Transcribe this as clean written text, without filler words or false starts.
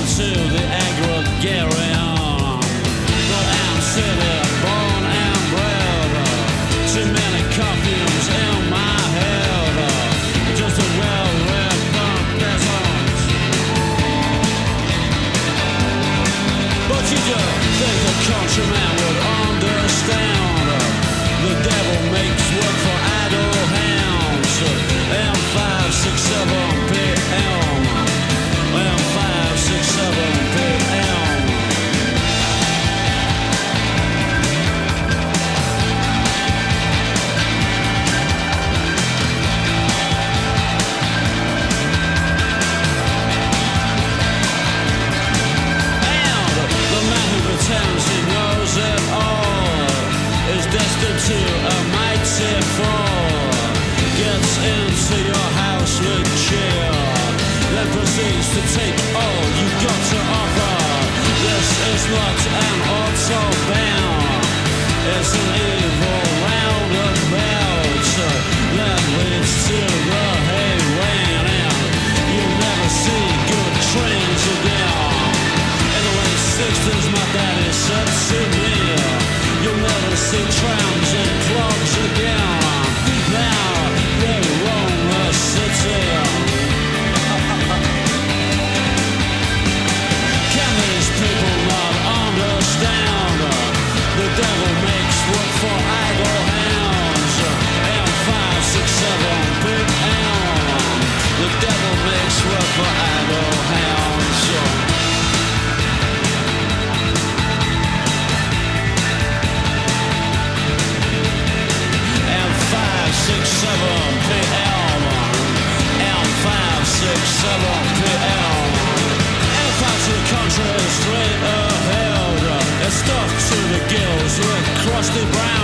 to the agrarian. But I'm city born and bred. Too many coffins in my head. Just a well-read peasant. But you don't think a countryman would understand? The devil makes work for idle hands. M5, 6, 7 p.m. M5, 6, 7 p.m. And the man who pretends he knows it all is destined to a mighty fall. Gets into your house with cheer, then proceeds to take all you got to offer. This is not an autobahn, it's an evil roundabout that leads to the highway, and you'll never see good trains again. In the late 60s, my daddy said to me, you'll never see trams and clogs again. Now they roam the city. Can these people not understand? The devil makes work for idle hands. M5, 6, 7 p.m. The devil makes work for idle hands. M5, 6, 7 p.m. M5, 6, 7 p.m. M5 to the country, straight ahead. It's stuffed to the gills with crusty brown.